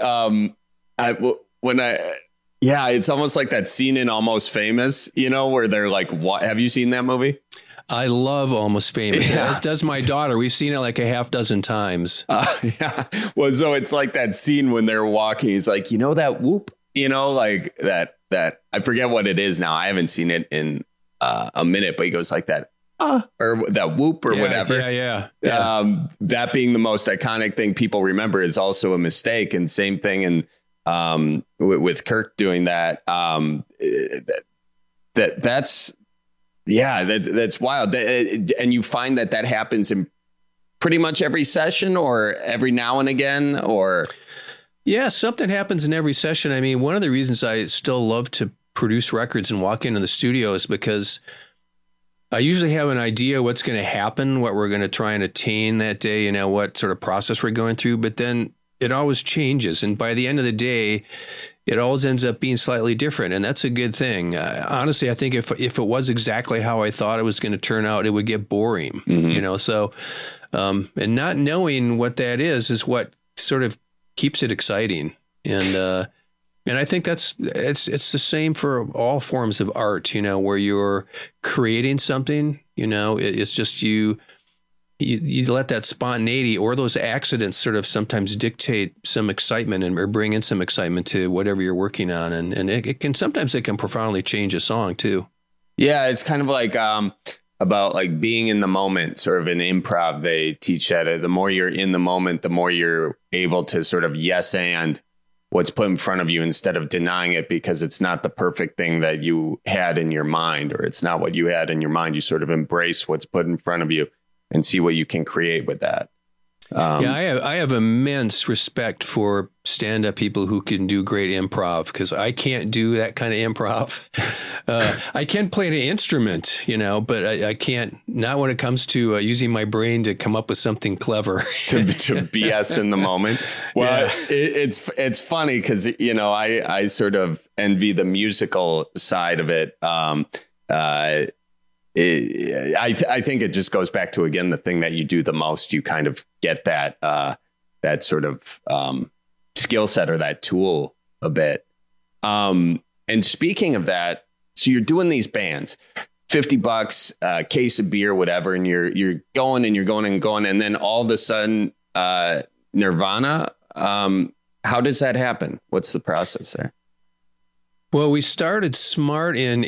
it's almost like that scene in Almost Famous, you know, where they're like, "What? Have you seen that movie?" I love Almost Famous, as does my daughter. We've seen it like a half dozen times. Yeah. Well, so it's like that scene when they're walking. He's like, you know, that whoop, you know, like that I forget what it is now. I haven't seen it in a minute, but he goes like that, or that whoop or whatever. Yeah. That being the most iconic thing people remember is also a mistake. And same thing. And with Kirk doing that, that's wild. And you find that happens in pretty much every session, or every now and again, or? Yeah, something happens in every session. I mean, one of the reasons I still love to produce records and walk into the studio is because I usually have an idea what's going to happen, what we're going to try and attain that day, you know, what sort of process we're going through, but then it always changes. And by the end of the day, it always ends up being slightly different. And that's a good thing. Honestly, I think if it was exactly how I thought it was going to turn out, it would get boring, you know? So, and not knowing what that is what sort of keeps it exciting. And I think it's the same for all forms of art, you know, where you're creating something, you know, it's just you let that spontaneity or those accidents sort of sometimes dictate some excitement or bring in some excitement to whatever you're working on. And it can profoundly change a song too. Yeah. It's kind of like, about like being in the moment, sort of in improv, they teach that the more you're in the moment, the more you're able to sort of yes and what's put in front of you instead of denying it because it's not the perfect thing that you had in your mind, or it's not what you had in your mind. You sort of embrace what's put in front of you and see what you can create with that. I have immense respect for stand-up people who can do great improv, because I can't do that kind of improv. I can play an instrument, you know, but I can't, not when it comes to using my brain to come up with something clever. to BS in the moment. Well, yeah. It's funny because, you know, I sort of envy the musical side of it. I think it just goes back to, again, the thing that you do the most. You kind of get that sort of skill set or that tool a bit. And speaking of that, so you're doing these bands, $50, case of beer, whatever, and you're going and you're going and going, and then all of a sudden, Nirvana. How does that happen? What's the process there? Well, we started Smart in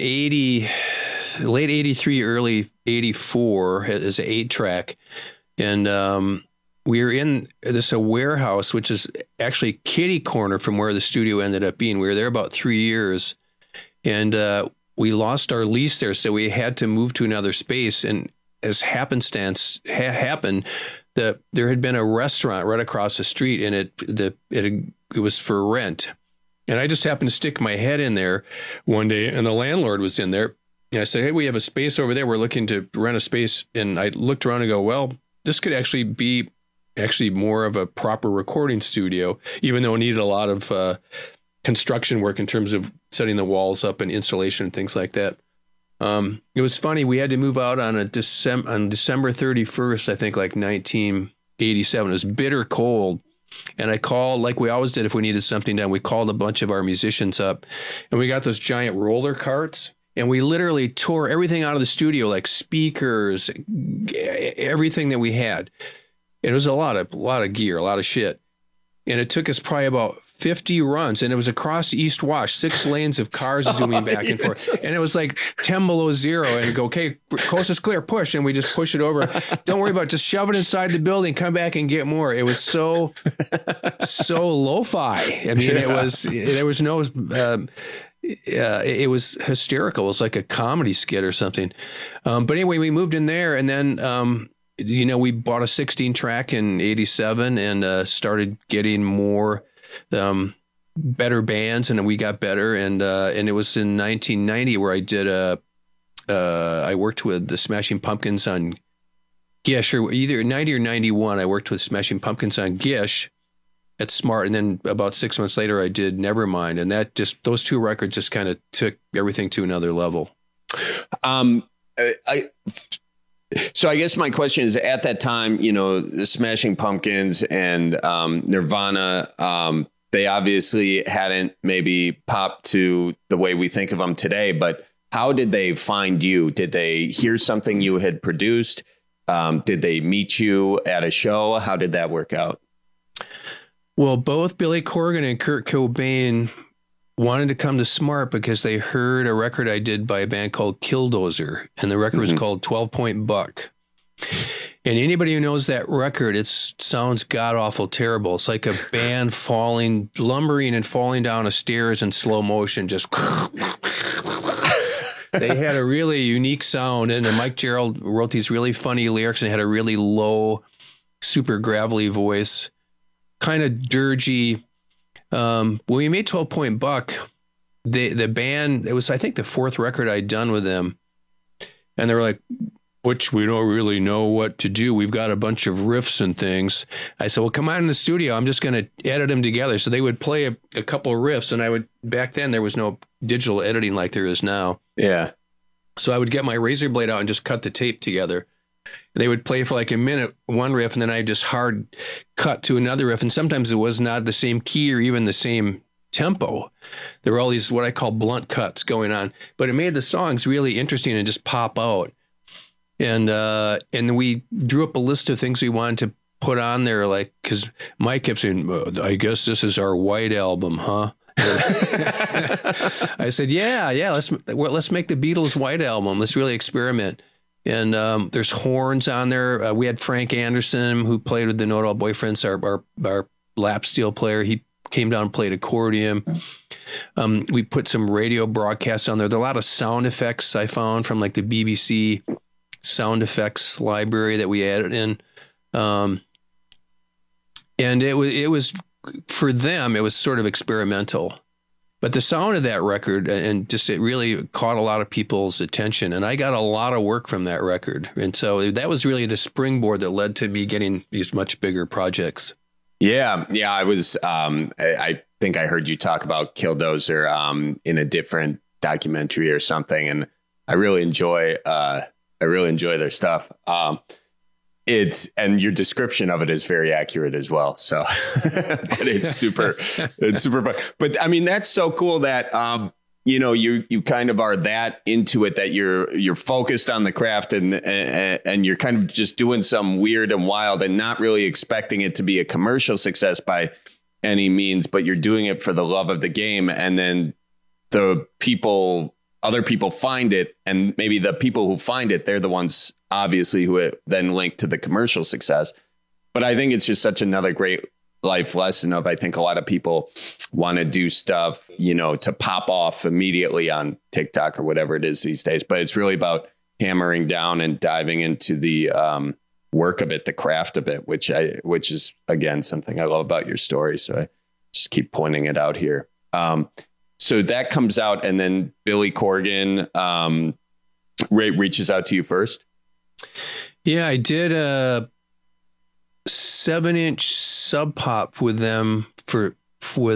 late 83, early 84 as an 8-track. And we were in a warehouse, which is actually kitty corner from where the studio ended up being. We were there about 3 years, and we lost our lease there. So we had to move to another space. And as happenstance happened, there had been a restaurant right across the street, and it had it was for rent. And I just happened to stick my head in there one day, and the landlord was in there. And I said, hey, we have a space over there. We're looking to rent a space. And I looked around and go, well, this could actually be more of a proper recording studio, even though it needed a lot of construction work in terms of setting the walls up and installation and things like that. It was funny. We had to move out on December 31st, I think, like 1987. It was bitter cold. And I called, like we always did if we needed something done, we called a bunch of our musicians up, and we got those giant roller carts, and we literally tore everything out of the studio, like speakers, everything that we had. It was a lot of gear, a lot of shit. And it took us probably about 50 runs, and it was across East Wash, 6 lanes of cars zooming back and forth. And it was like 10 below zero, and go, okay, coast is clear, push. And we just push it over. Don't worry about it. Just shove it inside the building, come back and get more. It was so lo-fi. I mean, there was no, it was hysterical. It was like a comedy skit or something. But anyway, we moved in there, and then, we bought a 16 track in 87 and started getting more better bands, and we got better. And it was in 1990 where I did I worked with the Smashing Pumpkins on Gish, or either 90 or 91. I worked with Smashing Pumpkins on Gish at Smart. And then about 6 months later, I did Nevermind. And those 2 records just kind of took everything to another level. So I guess my question is, at that time, the Smashing Pumpkins and Nirvana, they obviously hadn't maybe popped to the way we think of them today. But how did they find you? Did they hear something you had produced? Did they meet you at a show? How did that work out? Well, both Billy Corgan and Kurt Cobain wanted to come to Smart because they heard a record I did by a band called Killdozer, and the record was called 12 Point Buck. And anybody who knows that record, it sounds god-awful terrible. It's like a band lumbering and falling down a stairs in slow motion, just... They had a really unique sound, and Mike Gerald wrote these really funny lyrics and had a really low, super gravelly voice, kind of dirgy. When we made 12 Point Buck, the band, it was, I think, the 4th record I'd done with them. And they were like, which we don't really know what to do. We've got a bunch of riffs and things. I said, well, come on in the studio. I'm just going to edit them together. So they would play a couple of riffs, and back then there was no digital editing like there is now. Yeah. So I would get my razor blade out and just cut the tape together. They would play for like a minute, one riff, and then I just hard cut to another riff. And sometimes it was not the same key or even the same tempo. There were all these what I call blunt cuts going on, but it made the songs really interesting and just pop out. And we drew up a list of things we wanted to put on there, like, because Mike kept saying, I guess this is our White Album, huh? I said, yeah, let's make the Beatles White Album. Let's really experiment. And there's horns on there. We had Frank Anderson, who played with the Know It All Boyfriends, our lap steel player. He came down and played accordion. We put some radio broadcasts on there. There are a lot of sound effects I found from like the BBC sound effects library that we added in. And it was for them, it was sort of experimental. But the sound of that record, and just it really caught a lot of people's attention. And I got a lot of work from that record. And so that was really the springboard that led to me getting these much bigger projects. Yeah. I was, I think I heard you talk about Killdozer in a different documentary or something. And I really enjoy their stuff. And your description of it is very accurate as well. So it's super fun. But I mean, that's so cool that, you kind of are that into it, that you're focused on the craft and you're kind of just doing some weird and wild and not really expecting it to be a commercial success by any means, but you're doing it for the love of the game. And then other people find it, and maybe the people who find it, they're the ones obviously who then link to the commercial success. But I think it's just such another great life lesson of, I think a lot of people want to do stuff, to pop off immediately on TikTok or whatever it is these days. But it's really about hammering down and diving into the work of it, the craft of it, which is, again, something I love about your story. So Just keep pointing it out here. So that comes out, and then Billy Corgan reaches out to you first. Yeah, I did a 7-inch Sub Pop with them what were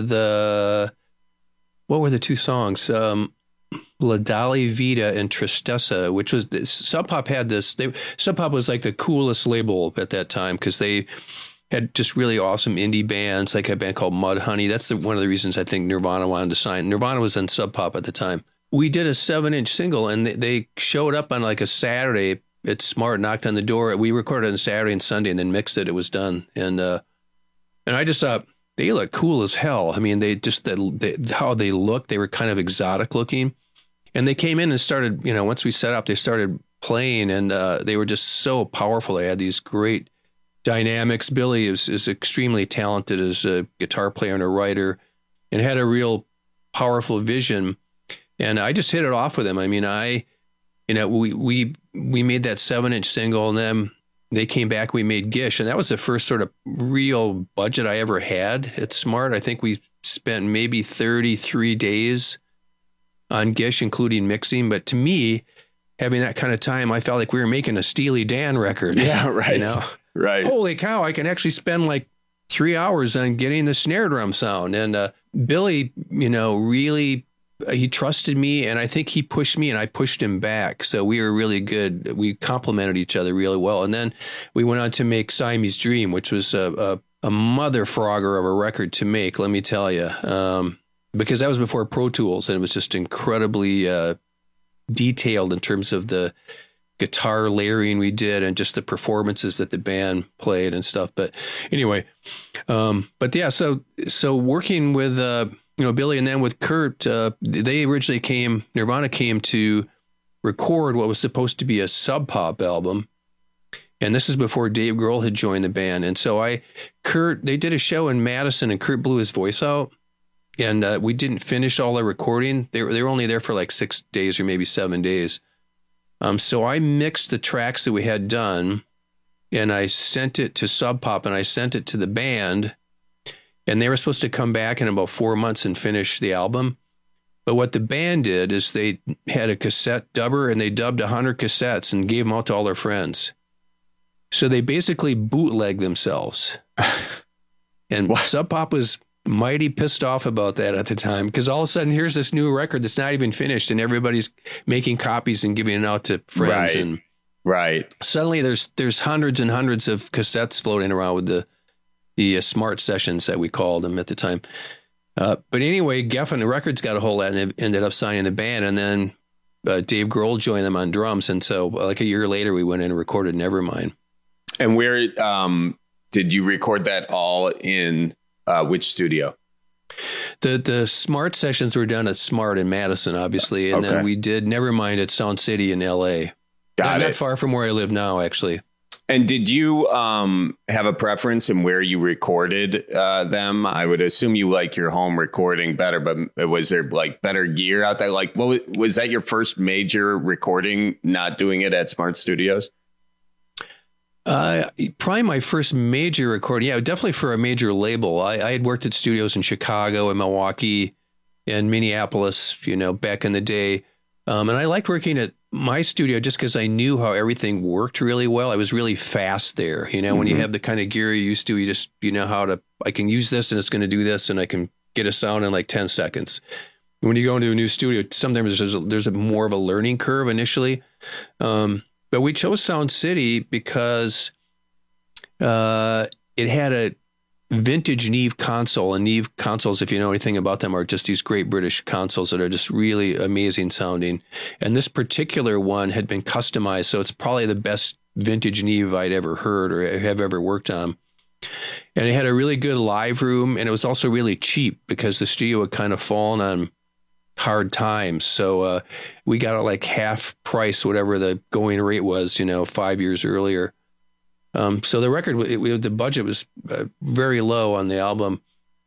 the two songs? La Dolly Vita and Tristessa, which was Sub Pop had this. Sub Pop was like the coolest label at that time because they had just really awesome indie bands, like a band called Mudhoney. That's one of the reasons I think Nirvana wanted to sign. Nirvana was in Sub Pop at the time. We did a 7-inch single, and they showed up on like a Saturday. It's Smart, knocked on the door. We recorded on Saturday and Sunday, and then mixed it. It was done, and I just thought they look cool as hell. I mean, how they looked, they were kind of exotic looking, and they came in and started. Once we set up, they started playing, and they were just so powerful. They had these great dynamics. Billy is extremely talented as a guitar player and a writer, and had a real powerful vision. And I just hit it off with him. I mean, we made that 7-inch single, and then they came back. We made Gish, and that was the first sort of real budget I ever had at Smart. I think we spent maybe 33 days on Gish, including mixing. But to me, having that kind of time, I felt like we were making a Steely Dan record. Yeah, right. Right. Holy cow! I can actually spend like 3 hours on getting the snare drum sound. And Billy, really. He trusted me, and I think he pushed me, and I pushed him back. So we were really good. We complemented each other really well. And then we went on to make Siamese Dream, which was a mother frogger of a record to make, let me tell you, because that was before Pro Tools, and it was just incredibly detailed in terms of the guitar layering we did and just the performances that the band played and stuff. But anyway, but yeah, so working with Billy, and then with Kurt, they originally Nirvana came to record what was supposed to be a Sub Pop album. And this is before Dave Grohl had joined the band. And so they did a show in Madison, and Kurt blew his voice out. And we didn't finish all the recording. They were only there for like 6 days or maybe 7 days. So I mixed the tracks that we had done, and I sent it to Sub Pop, and I sent it to the band. And they were supposed to come back in about 4 months and finish the album. But what the band did is they had a cassette dubber, and they dubbed 100 cassettes and gave them out to all their friends. So they basically bootlegged themselves. And Sub Pop was mighty pissed off about that at the time, because all of a sudden here's this new record that's not even finished, and everybody's making copies and giving it out to friends. Right. And suddenly there's hundreds and hundreds of cassettes floating around with the Smart Sessions that we called them at the time. But anyway, Geffen Records got a hold of that, and they ended up signing the band. And then Dave Grohl joined them on drums. And so like a year later, we went in and recorded Nevermind. And where did you record that all in which studio? The Smart Sessions were done at Smart in Madison, obviously. And then we did Nevermind at Sound City in L.A. Not far from where I live now, actually. And did you have a preference in where you recorded them? I would assume you like your home recording better, but was there like better gear out there? Like, was that your first major recording, not doing it at Smart Studios? Probably my first major recording. Yeah, definitely for a major label. I had worked at studios in Chicago and Milwaukee and Minneapolis, back in the day. And I liked working at my studio just because I knew how everything worked really well. I was really fast there. When you have the kind of gear you're used to, you just, I can use this and it's going to do this, and I can get a sound in like 10 seconds. When you go into a new studio, sometimes there's more of a learning curve initially. But we chose Sound City because it had a vintage Neve console, and Neve consoles, if you know anything about them, are just these great British consoles that are just really amazing sounding. And this particular one had been customized, so it's probably the best vintage Neve I'd ever heard or have ever worked on. And it had a really good live room, and it was also really cheap because the studio had kind of fallen on hard times. So we got it like half price, whatever the going rate was, 5 years earlier. So the record, the budget was very low on the album.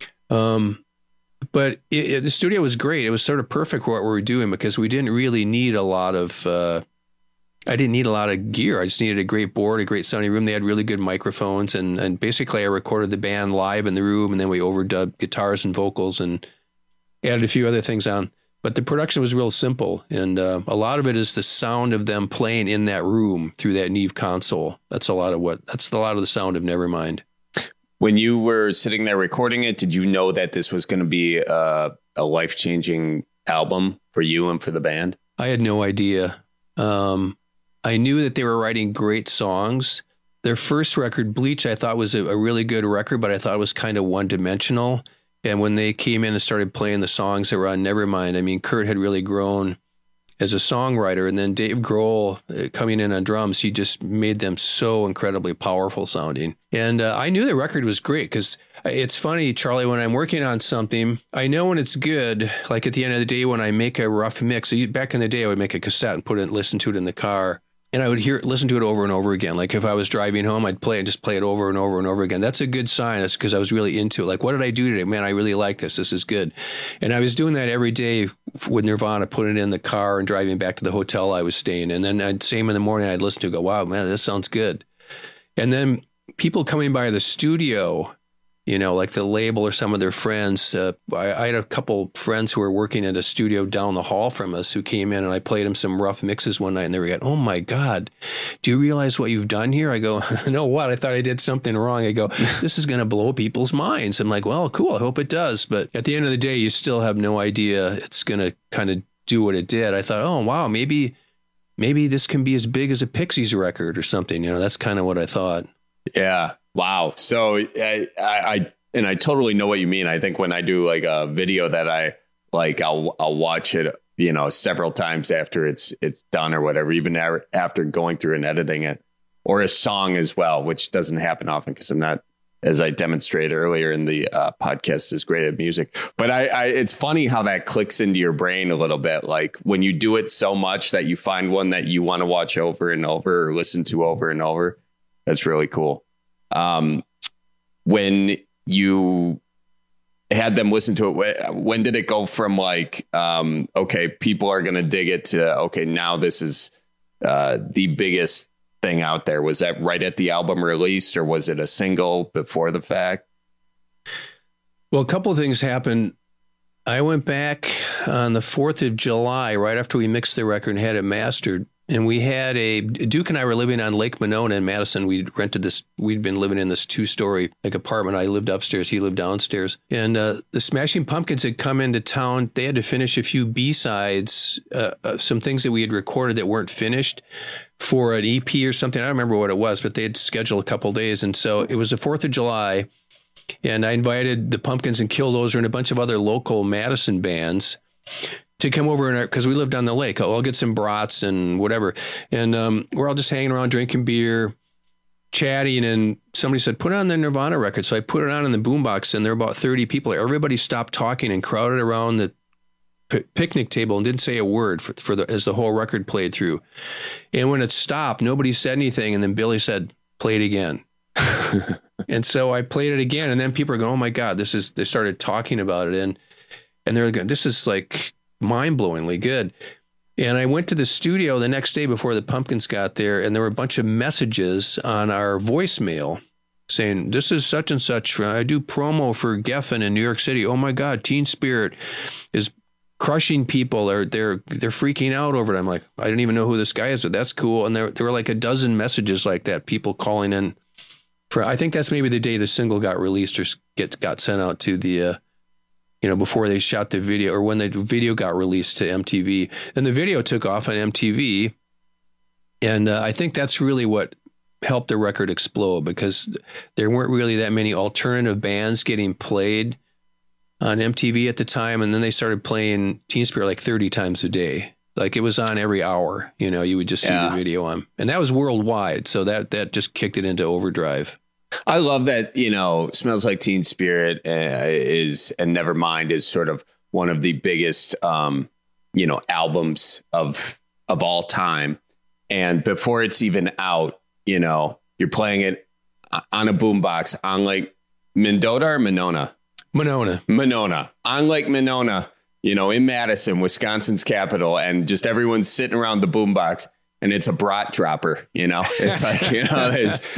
But the studio was great. It was sort of perfect for what we were doing because we didn't really need a lot of I didn't need a lot of gear. I just needed a great board, a great sounding room. They had really good microphones, and basically I recorded the band live in the room, and then we overdubbed guitars and vocals and added a few other things on. But the production was real simple, and a lot of it is the sound of them playing in that room through that Neve console. That's a lot of the sound of Nevermind. When you were sitting there recording it, did you know that this was going to be a life-changing album for you and for the band? I had no idea. I knew that they were writing great songs. Their first record, Bleach, I thought was a really good record, but I thought it was kind of one-dimensional. And when they came in and started playing the songs that were on Nevermind, I mean, Kurt had really grown as a songwriter. And then Dave Grohl coming in on drums, he just made them so incredibly powerful sounding. And I knew the record was great because it's funny, Charlie, when I'm working on something, I know when it's good. Like at the end of the day, when I make a rough mix, back in the day, I would make a cassette and listen to it in the car. And I would listen to it over and over again. Like if I was driving home, I'd just play it over and over and over again. That's a good sign. That's because I was really into it. Like, what did I do today? Man, I really like this. This is good. And I was doing that every day with Nirvana, putting it in the car and driving back to the hotel I was staying. And then same in the morning, I'd listen to it, go, wow, man, this sounds good. And then people coming by the studio, like the label or some of their friends. I had a couple friends who were working at a studio down the hall from us who came in, and I played them some rough mixes one night, and they were like, oh my God, do you realize what you've done here? I go, no, what? I thought I did something wrong. I go, this is going to blow people's minds. I'm like, well, cool. I hope it does. But at the end of the day, you still have no idea it's going to kind of do what it did. I thought, oh, wow, maybe this can be as big as a Pixies record or something. That's kind of what I thought. Yeah. Wow. So I totally know what you mean. I think when I do like a video that I like, I'll watch it, several times after it's done or whatever, even after going through and editing it, or a song as well, which doesn't happen often because I'm not, as I demonstrated earlier in the podcast, is great at music. But it's funny how that clicks into your brain a little bit. Like when you do it so much that you find one that you want to watch over and over or listen to over and over. That's really cool. When you had them listen to it, when did it go from like, okay, people are going to dig it to, okay, now this is the biggest thing out there? Was that right at the album release, or was it a single before the fact? Well, a couple of things happened. I went back on the 4th of July, right after we mixed the record and had it mastered. And we had Duke and I were living on Lake Monona in Madison. We'd been living in this 2-story apartment. I lived upstairs, he lived downstairs. And the Smashing Pumpkins had come into town. They had to finish a few B-sides, some things that we had recorded that weren't finished for an EP or something. I don't remember what it was, but they had scheduled a couple of days. And so it was the 4th of July, and I invited the Pumpkins and Killdozer and a bunch of other local Madison bands to come over because we lived on the lake. I'll get some brats and whatever. And we're all just hanging around, drinking beer, chatting. And somebody said, put on the Nirvana record. So I put it on in the boombox, and there were about 30 people. Everybody stopped talking and crowded around the picnic table and didn't say a word as the whole record played through. And when it stopped, nobody said anything. And then Billy said, play it again. And so I played it again. And then people are going, oh my God, they started talking about it. And they're going, this is like mind-blowingly good. And I went to the studio the next day before the Pumpkins got there, and there were a bunch of messages on our voicemail saying, this is such and such. I do promo for Geffen in New York City. Oh my God, Teen Spirit is crushing people. They're freaking out over it. I'm like, I didn't even know who this guy is, but that's cool. And there were like a dozen messages like that, people calling in. I think that's maybe the day the single got released or got sent out to the before they shot the video, or when the video got released to MTV. And the video took off on MTV. And I think that's really what helped the record explode, because there weren't really that many alternative bands getting played on MTV at the time. And then they started playing Teen Spirit like 30 times a day. Like it was on every hour, you would just see the video on. And that was worldwide. So that just kicked it into overdrive. I love that, Smells Like Teen Spirit and Nevermind is sort of one of the biggest, albums of all time. And before it's even out, you're playing it on a boombox on Lake Mendota or Monona? Monona. On Lake Monona, in Madison, Wisconsin's capital. And just everyone's sitting around the boombox. and it's a brat dropper, you know, it's like, you know,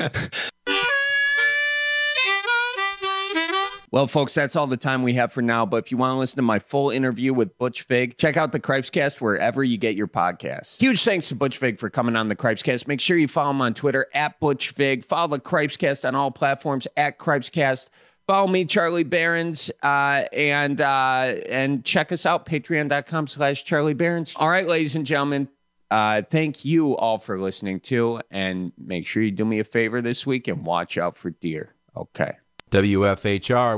Well, folks, that's all the time we have for now. But if you want to listen to my full interview with Butch Vig, check out the Cripescast wherever you get your podcasts. Huge thanks to Butch Vig for coming on the Cripescast. Make sure you follow him on Twitter at Butch Vig. Follow the Cripescast on all platforms at Cripescast. Follow me, Charlie Barons, and check us out, patreon.com/Charlie Barons. All right, ladies and gentlemen, thank you all for listening too. And make sure you do me a favor this week and watch out for deer. Okay. WFHR